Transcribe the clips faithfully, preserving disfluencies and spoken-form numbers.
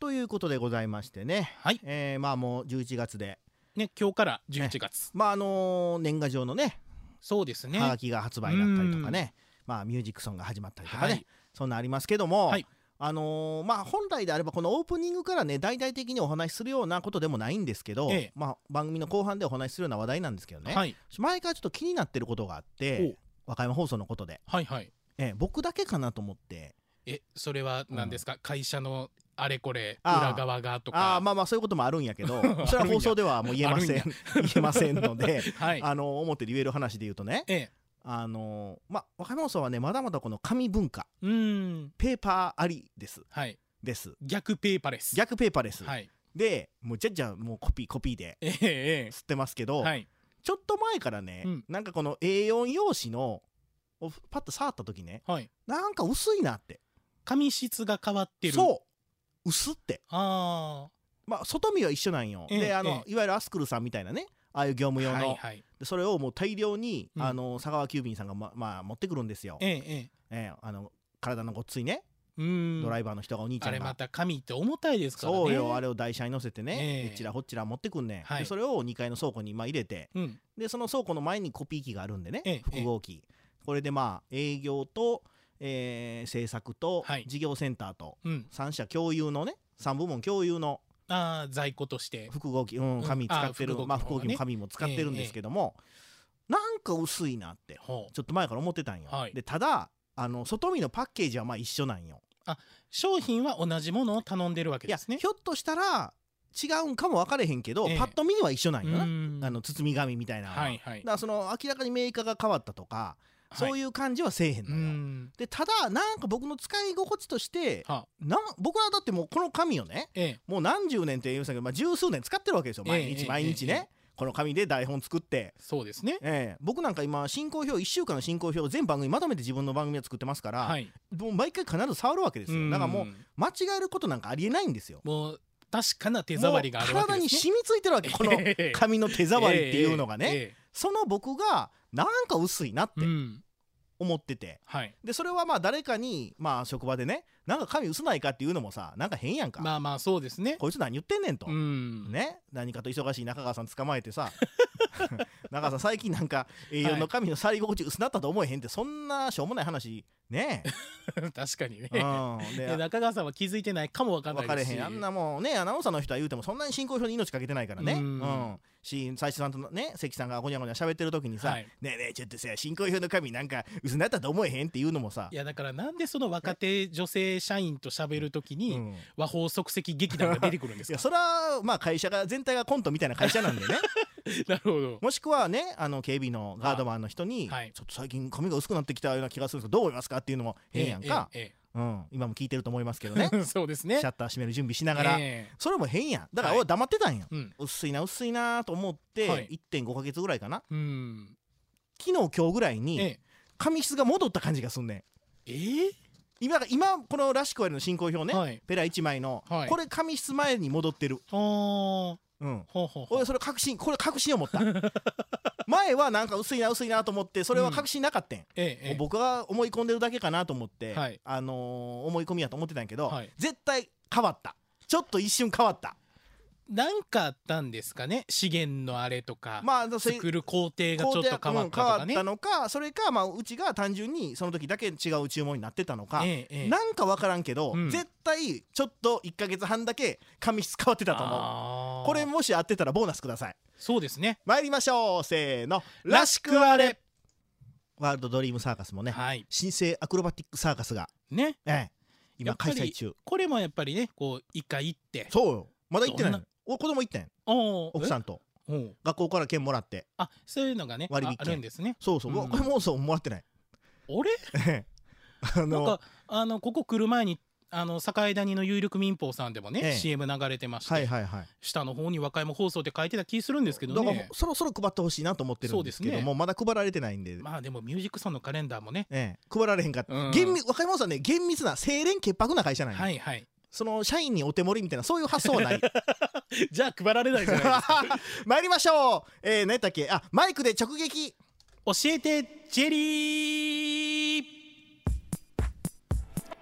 ということでございましてね、 はい、 えー、まあもうじゅういちがつで、 ね、今日からじゅういちがつ、 ね、まああのー、年賀状のね、 そうですね、 はがきが発売だったりとかね、まあミュージックソンが始まったりとかね、はい、そんなありますけども、はい、あのー、まあ本来であればこのオープニングからね大々的にお話しするようなことでもないんですけど、ええ、まあ番組の後半でお話しするような話題なんですけどね、はい、前からちょっと気になってることがあって、和歌山放送のことで、はいはい、ええ、僕だけかなと思って。 え、それは何ですか、うん、会社のあれこれ裏側がとか。 ああ、まあまあそういうこともあるんやけどそれは放送ではもう言えません言えませんので、はい、あの表で言える話で言うとね、ええ、あのまあ和歌山放送はねまだまだこの紙文化、うん、ペーパーありです、はい、です逆ペーパーレス逆ペーパーレス、はい、でもうじゃじゃもうコピーコピーで吸ってますけど、ええはい、ちょっと前からね、うん、なんかこの エーよん 用紙のパッと触った時ね、はい、なんか薄いなって、 紙質が変わってる。 そう薄って、 あまあ外見は一緒なんよ、ええ、であの、ええ、いわゆるアスクルさんみたいなね、ああいう業務用の、はいはい、でそれをもう大量に、うん、あの佐川急便さんが、ままあ、持ってくるんですよ、ええええ、あの体のごっついね、ドライバーの人がお兄ちゃんが、 あれまた紙って重たいですからね。 そうよ、あれを台車に乗せてね、ええ、ちらほっちら持ってくんねん、はい、でそれをにかいの倉庫にまあ入れて、うん、でその倉庫の前にコピー機があるんでね、ええ、複合機、ええ、これでまあ営業とえー、制作と事業センターとさん社共有のね、さん部門共有のあ在庫として複合機、うん、紙使ってる、うん、まあ複合機も紙も使ってるんですけども、えーえー、なんか薄いなってちょっと前から思ってたんよ、はい、でただあの外見のパッケージはまあ一緒なんよ。 あ、商品は同じものを頼んでるわけですね。 いやひょっとしたら違うんかも分かれへんけど、えー、パッと見は一緒なんよな、あの包み紙みたいなのは、はいはい、だからその明らかにメーカーが変わったとかそういう感じはせえへんのよ、はい、でただなんか僕の使い心地としてな、僕はだってもうこの紙をね、ええ、もう何十年って言いましたけど、まあ、十数年使ってるわけですよ、毎日、ええ、毎日ね、ええ、この紙で台本作って。 そうですね、 ええ、僕なんか今進行表いっしゅうかんの進行表を全番組まとめて自分の番組を作ってますから、はい、もう毎回必ず触るわけですよ。だからもう間違えることなんかありえないんですよ。 もう確かな手触りがあるわけですね。 体に染みついてるわけ、この紙の手触りっていうのがね、ええええ、その僕がなんか薄いなって、うん思ってて、はい、でそれはまあ誰かにまあ職場でね、なんか紙薄ないかっていうのもさ、なんか変やんか。 まあまあそうですね。 こいつ何言ってんねんと、うんね、何かと忙しい中川さん捕まえてさ中川さん最近なんか エーよん の紙の触り心地薄なったと思えへんって、そんなしょうもない話ね確かにね、うん、で中川さんは気づいてないかも分かんないですし、 分かれへん、あんなもうねアナウンサーの人は言うてもそんなに進行表に命かけてないからね、うん、うん、し最初さんとね関さんがごにゃごにゃ喋ってる時にさ、はい、ねえねえちょっとさ進行表の紙なんか薄なったと思えへんっていうのもさ、 いやだからなんでその若手女性社員と喋る時に、うん、和法即席劇団が出てくるんですか。 いやそれはまあ会社が全体がコントみたいな会社なんでねなるほど。 もしくはね、あの警備のガードマンの人に、はい、ちょっと最近髪が薄くなってきたような気がするんですけどどう思いますかっていうのも変やんか、ええええうん、今も聞いてると思いますけどねそうですね、 シャッター閉める準備しながら、えー、それも変やん。だから俺黙ってたんや、はい、薄いな薄いなと思って、はい、いってんごかげつぐらいかな、うん、昨日今日ぐらいに髪質が戻った感じがすんねん。 えー、 今, 今このらしくわりの進行表ね、はい、ペラいちまいの、はい、これ髪質前に戻ってる。あうん、ほうほうほう、俺それ確信、これ確信を持った前はなんか薄いな薄いなと思って、それは確信なかったん、うんええ、僕が思い込んでるだけかなと思って、はい、あのー、思い込みやと思ってたんやけど、はい、絶対変わった。ちょっと一瞬変わった。 なんかあったんですかね、資源のあれとか、まあ、作る工程がちょっと変わったとかね、うん、変わったのか、それか、まあ、うちが単純にその時だけ違う注文になってたのか、ええ、なんか分からんけど、うん、絶対ちょっといっかげつはんだけ髪質変わってたと思う。これもし合ってたらボーナスください。そうですね、 参りましょう、せーの、らしくあれ。ワールドドリームサーカスもね、はい、新生アクロバティックサーカスがね、ええ、今開催中。 これもやっぱりね、こう一回行って、 そうよ、まだ行ってないの。お子供行ったんや、奥さんと学校から券もらって。 あ、そういうのがね割引券あるんですね。 そうそう、うん、これもそうもらってない。 俺あのなんかあのここ来る前にあの境谷の有力民放さんでもね、ええ、シーエム 流れてまして、はいはいはい、下の方に和歌山放送って書いてた気するんですけどね。だからそろそろ配ってほしいなと思ってるんですけども、ね、まだ配られてないんで。 まあでもミュージックソンのカレンダーもね、ええ、配られへんかった、うん、厳密和歌山放送はね厳密な清廉潔白な会社なんや。はいはい、その社員にお手盛りみたいなそういう発想はないじゃあ配られないじゃないですか参りましょう、えー、何やったっけ、あ、マイクで直撃教えてジェリー。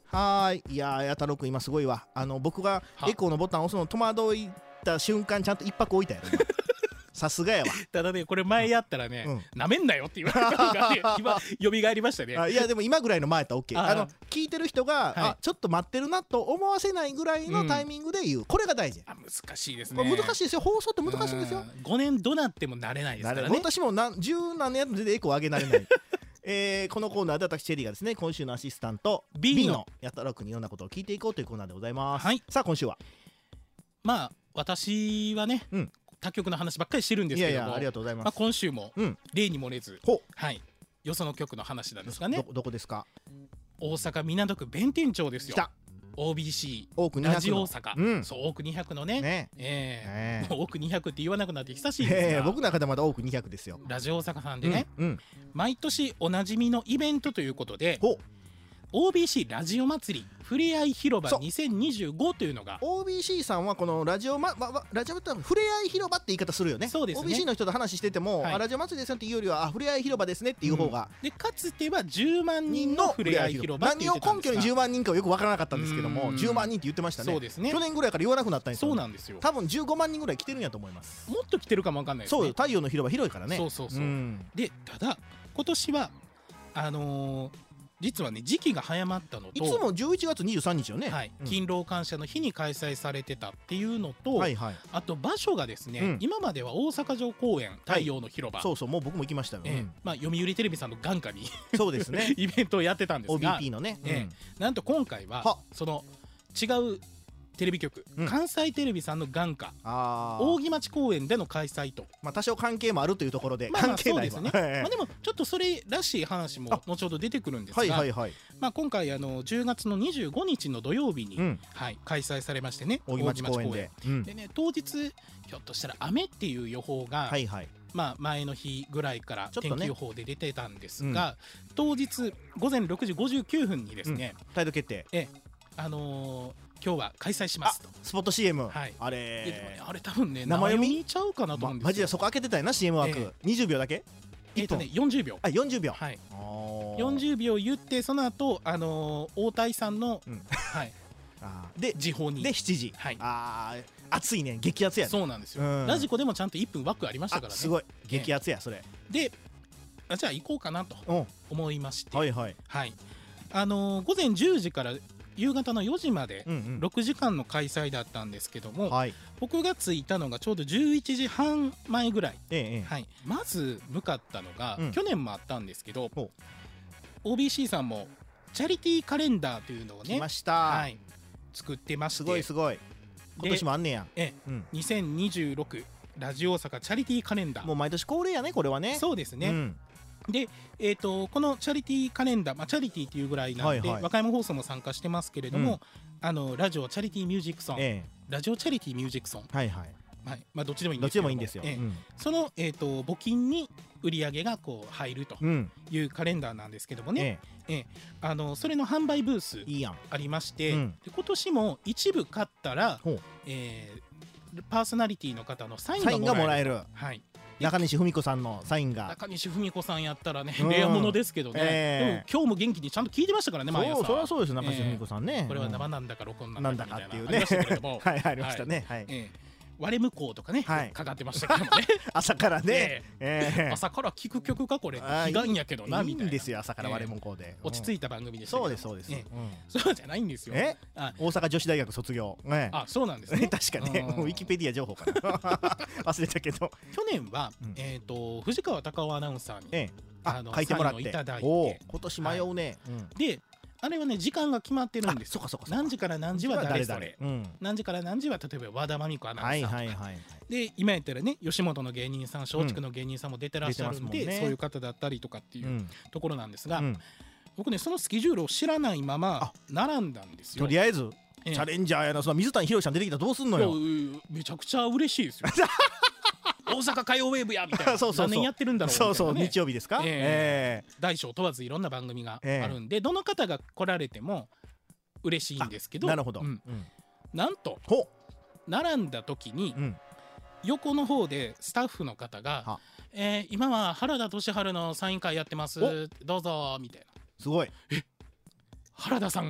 はい。いやー、やたろくん今すごいわ。あの僕がエコーのボタンを押すの戸惑いた瞬間ちゃんと一泊置いたやろ。さすがやわ。 ただね、これ前やったらね、なめんなよって言われたのがね、今蘇りましたね。 あ、いやでも今ぐらいの前やったら OK。 あの聞いてる人が、はい、あ、ちょっと待ってるなと思わせないぐらいのタイミングで言う、うん、これが大事。 あ、難しいですね。 難しいですよ。放送って難しいんですよ。 ごねんどなっても慣れないですからね。 私も何十何年やっても全然エコー上げられない。えー、このコーナーで私チェリーがですね、今週のアシスタント B のやたろくんにいろんなことを聞いていこうというコーナーでございます、はい、さあ今週はまあ私はね、うん、他局の話ばっかりしてるんですけども、いやいやありがとうございます、まあ、今週も、うん、例に漏れず、はい、よその局の話なんですかね。 ど, どこですか？ 大阪港区弁天町ですよ。来た。オービーシー ラジオ大阪、うん、そうオークにひゃくのね、ねえー、ね、オークにひゃくって言わなくなって久しいですが、えー、 僕の中でまだオークにひゃくですよ。 ラジオ大阪さんでね、うんうん、毎年おなじみのイベントということで、オービーシー ラジオ祭りふれあい広場にせんにじゅうごというのが、 オービーシー さんはこのラジオ、まま、ラジオってふれあい広場って言い方するよね。 そうですね。 オービーシー の人と話してても、はい、ラジオ祭りですよっていうよりはあふれあい広場ですねっていう方が、 うん、でかつてはじゅうまんにんのふれあい広場って言ってたんですが、 何を根拠にじゅうまんにんかはよく分からなかったんですけども、じゅうまんにんって言ってましたね。 そうですね。 去年ぐらいから言わなくなったんですよ。 そうなんですよ。 多分じゅうごまんにんぐらい来てるんやと思います。 もっと来てるかも分かんないですね。 そう、太陽の広場広いからね。 そうそうそう、うん、でただ今年はあのー実はね時期が早まったのと、 いつもじゅういちがつにじゅうさんにちよね、 はい、うん、勤労感謝の日に開催されてたっていうのと、はいはい、あと場所がですね、うん、今までは大阪城公園太陽の広場、はい、 そうそう、もう僕も行きましたよ、 えーまあ、読売テレビさんの眼下にそうですねイベントをやってたんですがオービーピー のね、 えーうん、なんと今回はその違うテレビ局、うん、関西テレビさんの眼下扇町公園での開催と、 まあ多少関係もあるというところで、 まあ、まあ関係ないわそうですねまあでもちょっとそれらしい話も後ほど出てくるんですが、はいはいはい、まあ今回あのじゅうがつのにじゅうごにちの土曜日に、うん、はい、開催されましてね、 扇町公園で、うん、 でね、当日ひょっとしたら雨っていう予報が、はいはい、まあ前の日ぐらいから天気予報で出てたんですが、ね、うん、当日ごぜんろくじごじゅうきゅうふんにですね、 うん、態度決定、 えあのー今日は開催しますと。 スポット シーエム、 はい、 あれー、ね、あれ多分ね生読みちゃうかなと思うんですよ、 ま、マジでそこ開けてたよな シーエム 枠、えー、にじゅうびょうだけえっ、ー、とねよんじゅうびょう、 あよんじゅうびょう、 はい、よんじゅうびょう言ってその後、あのー、大谷さんの、うん、はい、あで時報にでしちじ、はい、あ熱いね、激アツやね。 そうなんですよ、うん、ラジコでもちゃんといっぷん枠ありましたからね。 すごい激アツやそれで、あじゃあ行こうかなと思いまして、 はいはい、 はい、あのー、午前じゅうじから夕方のよじまでろくじかんの開催だったんですけども、うんうん、はい、僕が着いたのがちょうどじゅういちじはんまえぐらい、ええ、はい、まず向かったのが、うん、去年もあったんですけど オービーシー さんもチャリティーカレンダーというのをね、 来ました、 はい、作ってまして、 すごいすごい、今年もあんねや、 ええ、うん、にせんにじゅうろくラジオ大阪チャリティーカレンダー、 もう毎年恒例やねこれはね。 そうですね、うん、で、えー、とこのチャリティーカレンダー、まあ、チャリティーっていうぐらいなんで、はいはい、和歌山放送も参加してますけれども、うん、あのラジオチャリティーミュージックソン、ええ、ラジオチャリティーミュージックソン、はいはい、はい、まあ、どっちでもいいんですけども、どっちでもいいんですよ、ええ、うん、その、えー、と募金に売り上げがこう入るというカレンダーなんですけどもね、ええええ、あのそれの販売ブースありまして、いい、うん、で今年も一部買ったら、えー、パーソナリティの方のサインがもらえる、 サインがもらえる、 はい、 中西文子さんのサインが、 中西文子さんやったらね、うん、レアものですけどね、えー、でも今日も元気にちゃんと聞いてましたからね、毎朝。 そう、そりゃそうです、中西文子さんね、 えー、これは生なんだか録音なんだかみたいなっていうね、ありましたけれどもはい、ありましたね、はい、えー割れ向こうとかね、はい、かかってましたけどもね朝からね、 えーえー、朝から聞く曲かこれ悲願やけどなみたいな。 いいんですよ朝から割れ向こうで、 えー、落ち着いた番組でしたけど、 そうですそうです、えーうん、そうじゃないんですよ。 え大阪女子大学卒業、 えー、あそうなんですね確かね、もうウィキペディア情報かな忘れたけど、 去年は、うん、えー、と藤川貴夫アナウンサーに、えー、ああの書いてもらっていただいて、 今年迷うね、はい、うん、 であれはね時間が決まってるんですよ。 そうかそうかそうか、 何時から何時は誰それ、 うん、 何時から何時は例えば和田真美子アナウンサーとか、 はいはいはい、 で今やったらね吉本の芸人さん松竹の芸人さんも出てらっしゃるんで、うんね、そういう方だったりとかっていうところなんですが、うん、僕ねそのスケジュールを知らないまま並んだんですよ。 とりあえず、ええ、チャレンジャーやな、その水谷宏さん出てきたらどうすんのよ。 めちゃくちゃ嬉しいですよ大阪歌謡ウェーブやみたいなそうそうそう、何年やってるんだろうみたいな、ね、 そうそう日曜日ですか、 えーえー、大小問わずいろんな番組があるんで、えー、どの方が来られても嬉しいんですけど、 なるほど、うん、 なんと並んだ時に、うん、横の方でスタッフの方が、えー、今は原田俊治のサイン会やってますどうぞみたいな。 すごい、 え原田さん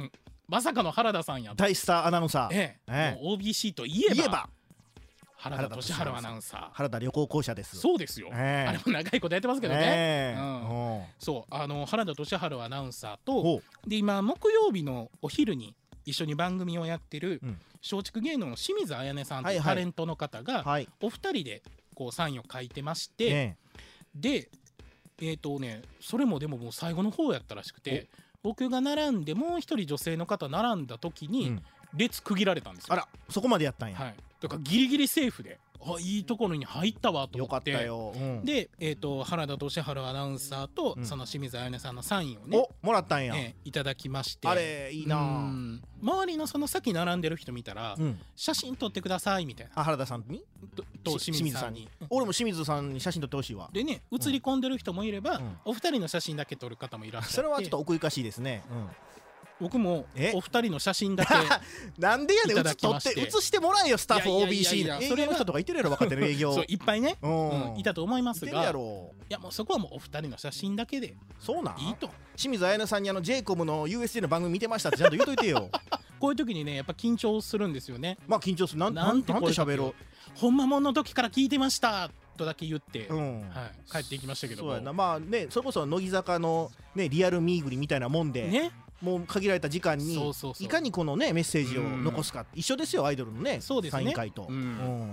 まさかの原田さんや大スターアナウンサー、 ええ、オービーシー といえば、言えば原田俊治アナウンサー、 原田旅行公社です。 そうですよ、えー、あれも長いことやってますけどね、えーうん、そうあの原田俊治アナウンサーとで今木曜日のお昼に一緒に番組をやってる松竹芸能の清水彩音さんというタレントの方がお二人でこうサインを書いてまして、はい、でえーとねそれもでももう最後の方やったらしくて、僕が並んでもう一人女性の方並んだ時に列区切られたんですよ。 あら、そこまでやったんや。 はい、だからギリギリセーフで、あ、いいところに入ったわと思って。 よかったよ、うん、 で、えーと原田俊治アナウンサーと、うん、その清水彩音さんのサインをね、 おもらったんや、 えー、いただきまして、 あれいいな。 周りのその先並んでる人見たら、うん、写真撮ってくださいみたいな。 あ、原田さんにとと清水さんに、 うん、俺も清水さんに写真撮ってほしいわ。 でね、写り込んでる人もいれば、うん、お二人の写真だけ撮る方もいらっしゃって、 それはちょっと奥ゆかしいですね、うん、 僕もお二人の写真だけなんでやねん、写って写してもらえよスタッフ オービーシー 営業の人とかいてるやろ、若手の営業そういっぱいね、うん、いたと思いますが、いてるやろ。 いやもうそこはもうお二人の写真だけでそうなんいいと。 清水彩音さんにあの ジェイコム の ユーエスジェー の番組見てましたってちゃんと言うといてよこういう時にねやっぱ緊張するんですよね。 まあ緊張する。なんなんて喋ろう。 ほんまもんの時から聞いてましたとだけ言って、うんはい、帰っていきましたけども。 そうやな。まあね、それこそ乃木坂のねリアルミーグリみたいなもんで、ね、もう限られた時間にそうそうそう、 いかにこのねメッセージを残すか、一緒ですよアイドルのね、 そうですね、 サイン会と、うんうん、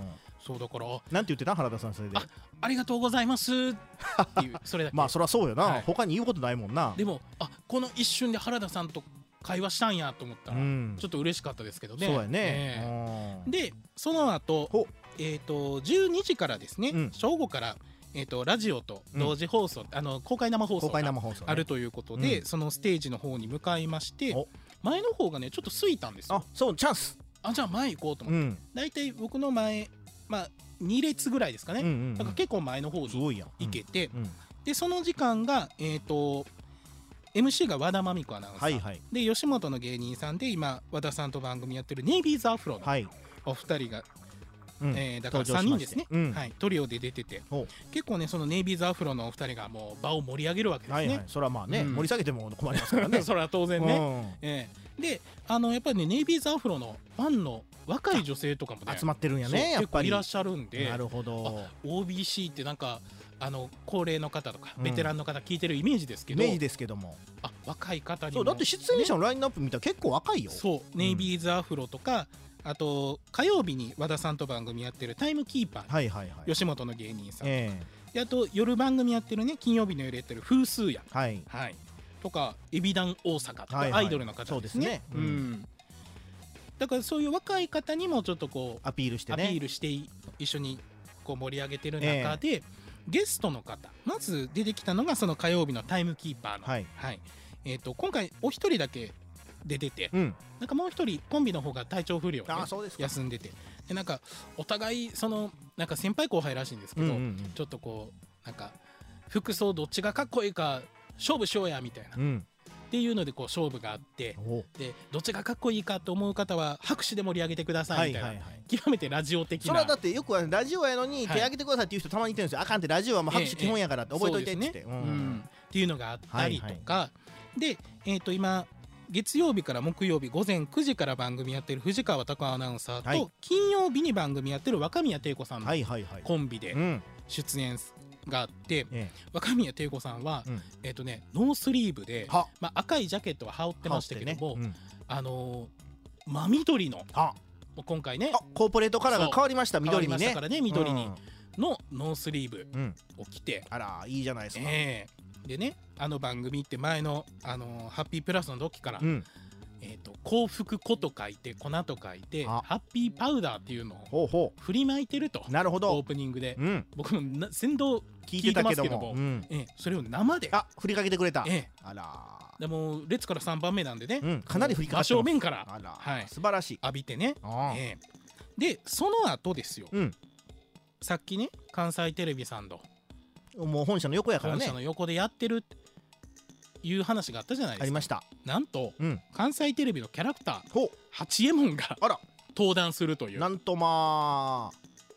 そうだからなんて言ってた原田さんそれで。 あ, ありがとうございますっていうそれだけまあそりゃそうよな、はい、他に言うことないもんな。 でもあこの一瞬で原田さんと会話したんやと思ったら、うん、ちょっと嬉しかったですけどね。 そうやね、 えー、でその後、えーとじゅうにじからですね、うん、正午からえー、とラジオと同時放送、うん、あの公開生放送があるということで、うん、そのステージの方に向かいまして、前の方がねちょっと空いたんですよ。 あ、そう、チャンス。 あ、じゃあ前行こうと思って、うん、だいたい僕の前、まあ、に列ぐらいですかね、うんうんうん、だから結構前の方に行けて、うんうん、でその時間が、えー、と エムシー が和田真美子アナウンサー、はいはい、で吉本の芸人さんで今和田さんと番組やってるネイビーズアフロのお二人が、うんえー、だからさんにんですね、うんはい、トリオで出てて、結構ねそのネイビーズアフロのお二人がもう場を盛り上げるわけですね、はいはい、 それはまあね、うん、盛り下げても困りますからねそれは当然ね、うんえー、であのやっぱりねネイビーズアフロのファンの若い女性とかもね集まってるんやね、やっぱり結構いらっしゃるんで。 なるほど。 オービーシー ってなんかあの高齢の方とかベテランの方聞いてるイメージですけど、 イメージですけども、 あ若い方にもそうだって出演者のラインナップ見たら結構若いよ。 そう、ネイビーズアフロとか、あと火曜日に和田さんと番組やってるタイムキーパー、はいはいはい、吉本の芸人さん、えー、であと夜番組やってるね金曜日の夜やってる風数や、はいはい、とかエビダン大阪とか、はいはい、アイドルの方ですね。そうですね、うんうん、だからそういう若い方にもちょっとこうアピールしてね、 アピールして一緒にこう盛り上げてる中で、えー、ゲストの方まず出てきたのがその火曜日のタイムキーパーの、はいはいえー、と今回お一人だけ出てて、うん、なんかもう一人コンビの方が体調不良で、ね、休んでて、でなんかお互いそのなんか先輩後輩らしいんですけど、うんうんうん、ちょっとこうなんか服装どっちがかっこいいか勝負しようやみたいな、うん、っていうのでこう勝負があって、でどっちがかっこいいかと思う方は拍手で盛り上げてくださいみたいな、はいはいはい、極めてラジオ的な。 それはだってよくラジオやのに手挙げてくださいっていう人たまにいてるんですよ、はい、あかんってラジオはもう拍手基本やからって覚えといてって言って、うんうん、 っていうのがあったりとか、はいはい、で、えー、と今月曜日から木曜日午前くじから番組やってる藤川貴アナウンサーと、はい、金曜日に番組やってる若宮貞子さんのコンビで出演があって、はいはいはい、若宮貞子さんは、うんえーとね、ノースリーブで、まあ、赤いジャケットは羽織ってましたけども、ねうんあのー、真緑の今回ねコーポレートカラーが変わりました、緑にね、変わりましたからね、緑にのノースリーブを着て、 うん、あらいいじゃないですか、 えー、でねあの番組って前の、あのー、ハッピープラスの時から、うんえー、と幸福粉と書いて粉と書いてハッピーパウダーっていうのを振りまいてると。 なるほど。 オープニングで、うん、僕も先導聞いてますけども、うん、えー、それを生であ振りかけてくれた、 えー、あらでも列からさんばんめなんでね、 うん、かなり振りかかってます。 真正面からあら、はい、素晴らしい浴びてね、えー、でその後ですよ、うん、さっきね関西テレビさんのもう本社の横やからね、 本社の横でやってるいう話があったじゃないですか。 ありました。 なんと、うん、関西テレビのキャラクター八右衛門が登壇するという。 なんとまあ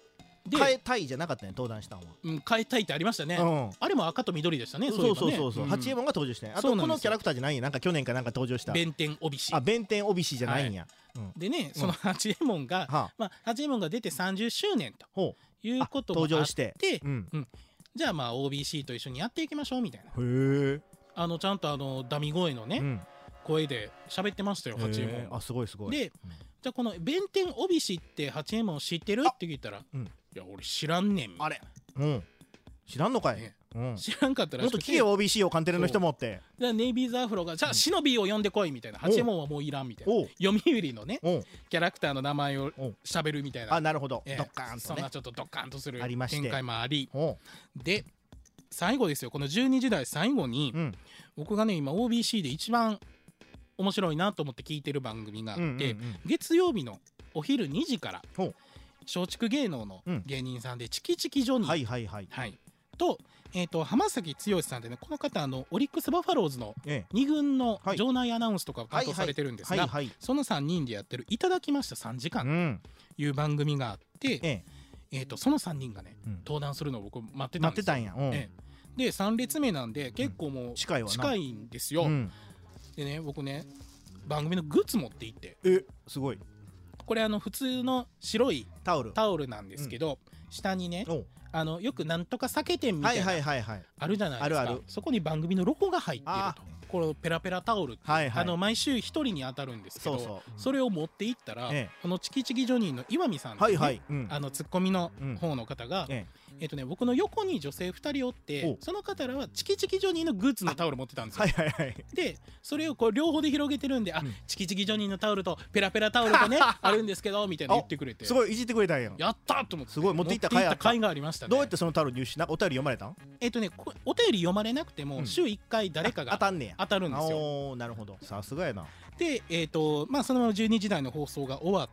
変えたいじゃなかったね登壇したのは、 うん、変えたいってありましたね、うん、あれも赤と緑でしたね。 そうそうそうそう、八右衛門が登場して、あとこのキャラクターじゃないんや、なんか去年かなんか登場した弁天帯師。 あ弁天帯師じゃないんや、 はい、うん、でねその八右衛門が、うん、まあ、八右衛門が出てさんじゅっしゅうねんということもあって、登場して、うんうん、じゃあまあ オービーシー と一緒にやっていきましょうみたいな。へえ。あのちゃんとあのダミ声のね、うん、声で喋ってましたよ八右衛門。 あすごいすごい。 で、うん、じゃあこの弁天帯師って八右衛門知ってるって聞いたら、うん、いや俺知らんねん。 あれ、うん、知らんのかい、ね、うん、 知らんかったらもっと聞けよ オービーシー をカンテレの人もって。 でネイビーズアフロがじゃあシノビーを呼んでこいみたいな、八右衛門はもういらんみたいな、読売のねキャラクターの名前を喋るみたいな。 あなるほど、えー、ドッカーンとねそんなちょっとドッカーンとする展開もあり、で最後ですよ、このじゅうにじだい最後に、うん、僕がね今 オービーシー で一番面白いなと思って聞いてる番組があって、うんうんうん、月曜日のお昼にじから松竹芸能の芸人さんで、うん、チキチキジョニー、はいはいはいはい、と、えー、と浜崎剛さんでね、この方あのオリックスバファローズのに軍の場内アナウンスとかを担当されてるんですが、そのさんにんでやってるいただきましたさんじかんという番組があって、うん、えー、とそのさんにんがね、うん、登壇するのを僕待ってたんですよ。待ってたんや、うん、えー、でさん列目なんで結構もう近いわな、近いんですよ、うん、でね僕ね番組のグッズ持って行って、 えすごい、 これあの普通の白いタオルタオルなんですけど、うん、下にねあのよくなんとか酒店みたいな、はいはいはいはい、あるじゃないですか。あるある。そこに番組のロゴが入っていると。このペラペラタオルって、はいはい、あの毎週一人に当たるんですけど、そうそう、うん、それを持っていったら、ええ、このチキチキジョニーの岩見さんですね、はいはい、うん、あのツッコミの方の方が、うん、えええーとね、僕の横に女性ふたりおって、その方らはチキチキジョニーのグッズのタオル持ってたんですよ、はいはいはい、でそれをこう両方で広げてるんで、あ、うん、チキチキジョニーのタオルとペラペラタオルとねあるんですけどみたいな言ってくれて、 すごいいじってくれたんや。 やったと思って、 すごい持っていった甲斐あった。 甲斐がありましたね。 どうやってそのタオル入手、なんかお便り読まれたん？ えっ、ー、とねお便り読まれなくても、うん、週いっかい誰かが当たんねや、 当たるんですよ。 おーなるほど、さすがやな。 でえっ、ー、とまあそのままじゅうにじだいの放送が終わって、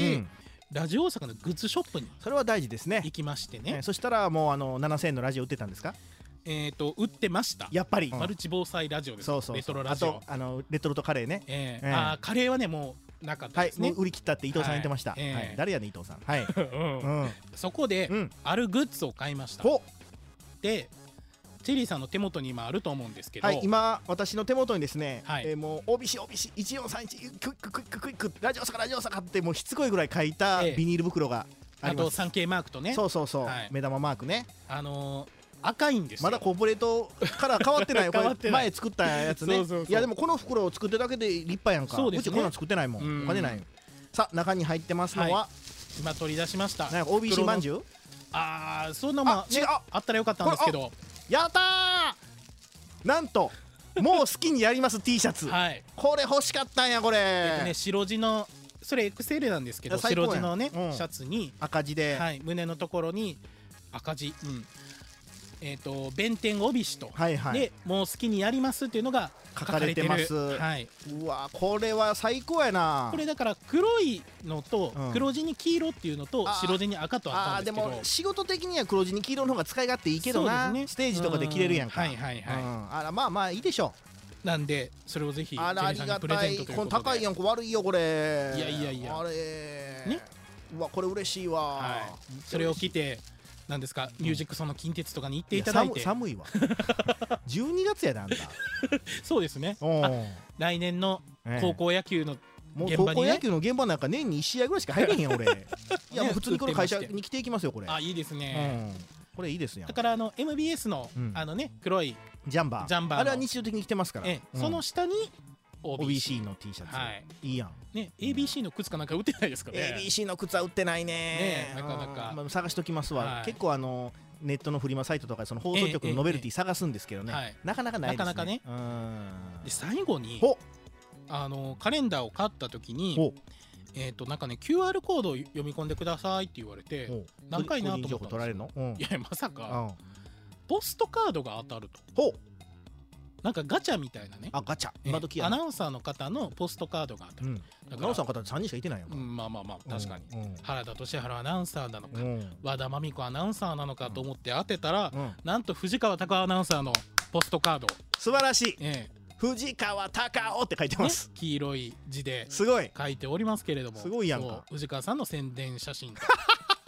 うん、ラジオ大阪のグッズショップにそれは大事ですね。 行きましてね、 えー、そしたらもうあのななせんえんのラジオ売ってたんですか？ えーと売ってました、 やっぱり、 うん、マルチ防災ラジオです。そうそうそう、レトロラジオ。あとあのレトロとカレーね、えーえー、あカレーはねもうなかったですね、 はい、もう売り切ったって伊藤さん言ってました、はいえーはい、誰やね伊藤さん、はいうんうん、そこで、うん、あるグッズを買いました。でチェリーさんの手元に今あると思うんですけど、 はい、今私の手元にですね、はい、えー、もう オービーシー オービーシーいちよんさんいちクイッククイッククイックラジオサカラジオサカってもうしつこいぐらい書いたビニール袋があります。 あと サンケー マークとね、 そうそうそう、はい、目玉マークね、 あのー、赤いんですよ。 まだコーポレートから変わってないこれ前作ったやつね。そうそうそう、いやでもこの袋を作ってるだけで立派やんか。 う, ね、うちこんなん作ってないもん、うん、お金ない。さあ中に入ってますのは、はい、 今取り出しました。 オービーシー まんじゅう。 あーそんなまあ、ね、あ, あったらよかったんですけど、 やったー、なんともう好きにやります T シャツ、はい、これ欲しかったんやこれ、えっとね、 白地のそれ エックスエル なんですけど、白地のね、うん、シャツに赤字で、 はい、胸のところに赤字、うん、えっ、ー、と弁天帯師と、はいはい、でもう好きにやりますっていうのが書かれてます。はい、 うわこれは最高やな。 これだから黒いのと、うん、黒地に黄色っていうのと白地に赤とあったんですけど、 あでも仕事的には黒地に黄色の方が使い勝手いいけどな、ね、ステージとかで着れるやんか。はいはいはい、うん、あらまあまあいいでしょう。なんでそれをぜひあらありがたい。この高いやんこ悪いよこれ。 いやいやいやあれね、うわこれ嬉しいわ、はい、 それを着てなんですか、ミュージックソンの近鉄とかに行っていただいて。 い寒いわじゅうにがつやであんたそうですね、来年の高校野球の現場に、ね、 もう高校野球の現場なんか年にいち試合ぐらいしか入れへんやん俺いやもう普通にこの会社に来ていきますよこれ。 あいいですね、 うん、これいいですよ。 だからあの エムビーエス の、うん、あのね黒いジャンバー、 ジャンバーあれは日常的に着てますから、 ええ、その下に オービーシーの T シャツ、はい、いいやんね。 エービーシー の靴かなんか売ってないですかね。 エービーシー の靴は売ってない ね, ねなかなか、まあ、探しときますわ、はい、結構あのネットのフリマサイトとかその放送局のノベルティ探すんですけどね、ええええ、なかなかないですね。なかなかね。うんで最後にあのカレンダーを買った時にえーとなんかね キューアール コードを読み込んでくださいって言われて何回なと思ったんですよ、うん、いやまさか、うん、ポストカードが当たると。ほうなんかガチャみたいなね。 あガチャ今時やアナウンサーの方のポストカードが当たる、うん、 アナウンサーの方ってさんにんしかいてないやんか、 うん、まあまあまあ確かに、うんうん、原田俊原アナウンサーなのか、うん、和田真美子アナウンサーなのかと思って当てたら、うん、なんと藤川貴夫アナウンサーのポストカード。 素晴らしい、ええ、藤川貴夫って書いてます、 ね、黄色い字ですごい書いておりますけれども、 すごいやんか。 藤川さんの宣伝写真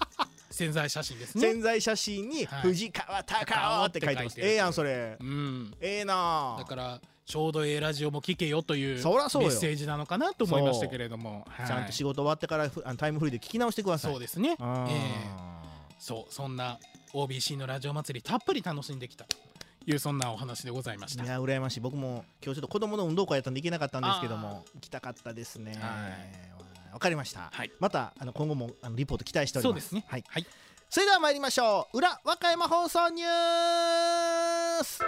宣材写真ですね。 宣材写真に藤川隆夫って書いてます。ええやんそれ。うん、ええな。 だからちょうどええラジオも聞けよというメッセージなのかなと思いましたけれども、 はい、ちゃんと仕事終わってからタイムフリーで聞き直してください。 そうですね、えー、そうそんな オービーシー のラジオ祭りたっぷり楽しんできたというそんなお話でございました。 いや羨ましい。僕も今日ちょっと子供の運動会やったんで行けなかったんですけども行きたかったですね。わかりました、はい、またあの今後もあのリポート期待しております。 そうですね、はい、はい、 それでは参りましょう。裏和歌山放送ニュース。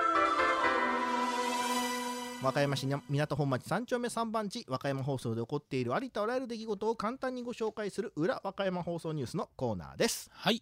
和歌山市港本町さん丁目さん番地和歌山放送で起こっているありとあらゆる出来事を簡単にご紹介する裏和歌山放送ニュースのコーナーです。 はい。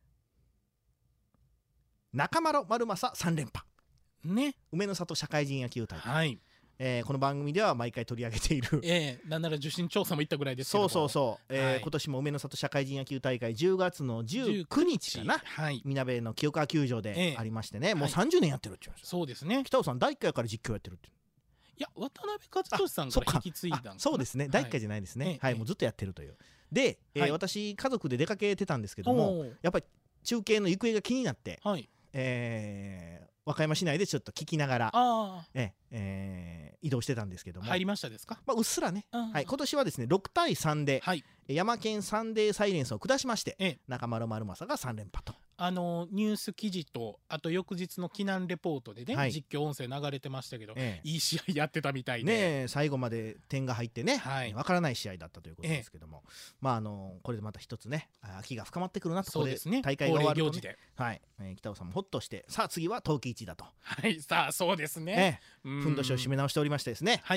中丸丸正さん連覇ね。 梅の里社会人野球大会、 はい、 えー、この番組では毎回取り上げている、 えー、なんなら受信調査も行ったぐらいですけども、 そうそうそう、えーはい、今年も梅の里社会人野球大会じゅうがつのじゅうくにちかな、はい、みなべの清川球場でありましてね、えー、もうさんじゅうねんやってるって言うんですよ。 そうですね。 北尾さんだいいっかいから実況やってるって。 いや渡辺勝利さんから引き継いだんかな。 そうですね、だいいっかいじゃないですね、はい、はい、もうずっとやってるというで、えーはい、私家族で出かけてたんですけどもやっぱり中継の行方が気になって、はい、えー和歌山市内でちょっと聞きながらえ、えー、移動してたんですけども入りましたですか、 まあ、うっすらね、はい、今年はですねろくたいさんで、はい、山県サンデーサイレンスを下しまして、ええ、中丸丸正がさん連覇と。 あのニュース記事とあと翌日の避難レポートでね、はい、実況音声流れてましたけど、ええ、いい試合やってたみたいで、 ね、最後まで点が入ってね、はい、分からない試合だったということですけども、ええ、まああのこれでまた一つね秋が深まってくるなと。 そうですね、 大会が終わると、ね、はい、えー、北尾さんもホッとしてさあ次は冬季一だと、 はいさあそうですね、 ええ、ふんどしを締め直しておりましてですね、はい、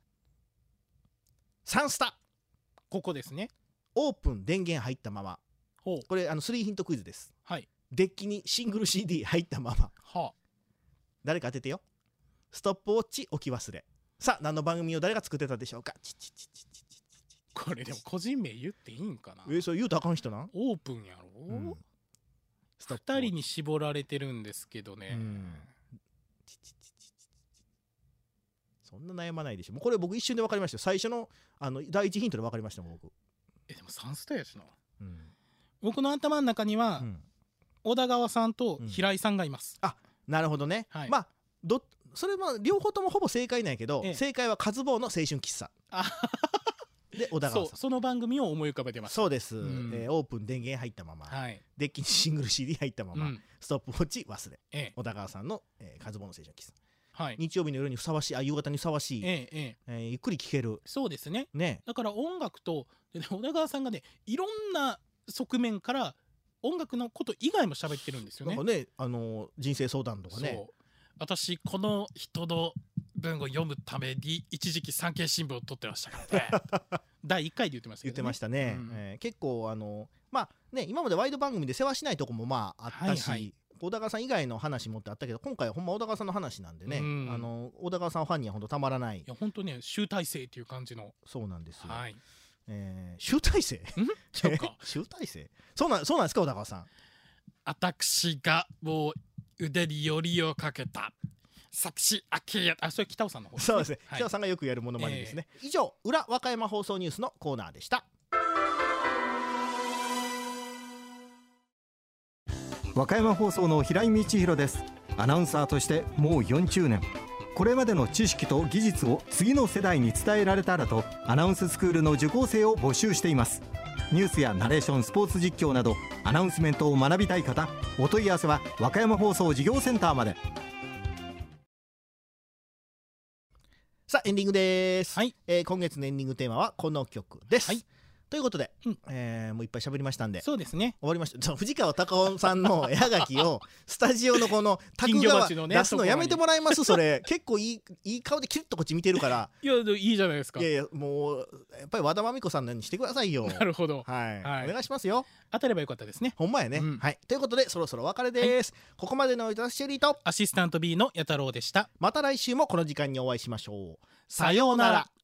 サンスタここですね、 オープン電源入ったまま、これあのスリーヒントクイズです。はい、デッキにシングル シーディー 入ったまま、はあ、誰か当ててよ。ストップウォッチ置き忘れ。さあ何の番組を誰が作ってたでしょうか。チチチチチチチ。 これでも個人名言っていいんかな。 えー、それ言うとあかん人なん。 オープンやろ、うん、ふたりに絞られてるんですけどね、うん、チチチチチそんな悩まないでしょ。もうこれ僕一瞬で分かりましたよ。最初のあの第一ヒントで分かりましたもん僕。 えでもサンスタやしな、うん、僕の頭の中には、うん、小田川さんと平井さんがいます、 うん、あなるほどね、はい、まあどそれは両方ともほぼ正解なんやけど、ええ、正解はカズボーの青春喫茶で小田川さんそ, その番組を思い浮かべてます。 そうです、うん、えー、オープン電源入ったまま、はい、デッキにシングル シーディー 入ったまま、うん、ストップウォッチ忘れ、ええ、小田川さんの、えー、カズボーの青春喫茶、はい、日曜日の夜にふさわしい、あ夕方にふさわしい、えええー、ゆっくり聴ける。 そうです ね, ねだから音楽とで、ね、小田川さんがねいろんな側面から音楽のこと以外も喋ってるんですよね。 なんかね、あのー、人生相談とかね。そう私この人の文を読むために一時期産経新聞を取ってましたからねだいいっかいで言ってましたけどね。 言ってましたね、うん、えー、結構あのー、まあね今までワイド番組で世話しないとこもまああったし、はいはい、小田川さん以外の話もってあったけど今回はほんま小田川さんの話なんでね、うん、あの小田川さんファンには本当たまらない。いや本当ね集大成っていう感じの。 そうなんですよ、はい、えー、集大成ちゃうか集大成そうなん、そうなんですか小田川さん。 私がもう腕によりをかけた作詞明や、あそれ北尾さんの方ですね。 そうですね、はい、北尾さんがよくやるものまねですね、えー、以上裏和歌山放送ニュースのコーナーでした。 和歌山放送の平井道弘です。アナウンサーとしてもうよんじゅうねん、これまでの知識と技術を次の世代に伝えられたらとアナウンススクールの受講生を募集しています。ニュースやナレーション、スポーツ実況などアナウンスメントを学びたい方、お問い合わせは和歌山放送事業センターまで。 さあエンディングです、はい、えー、今月のエンディングテーマはこの曲です、はい、ということで、うん、えー、もういっぱい喋りましたんで、 そうですね、 終わりました。藤川隆夫さんの絵はがきをスタジオのこの卓川出すのやめてもらいます。それ結構いい、いい顔でキュッとこっち見てるから。 いやいいじゃないですか。 いやいやもうやっぱり和田真美子さんのようにしてくださいよ。 なるほど、 はい、はい、お願いしますよ。 当たればよかったですね。 ほんまやね、うん、はい、ということでそろそろお別れです、はい、ここまでのいたしチェリーとアシスタント B の弥太郎でした。 また来週もこの時間にお会いしましょう。 さようなら。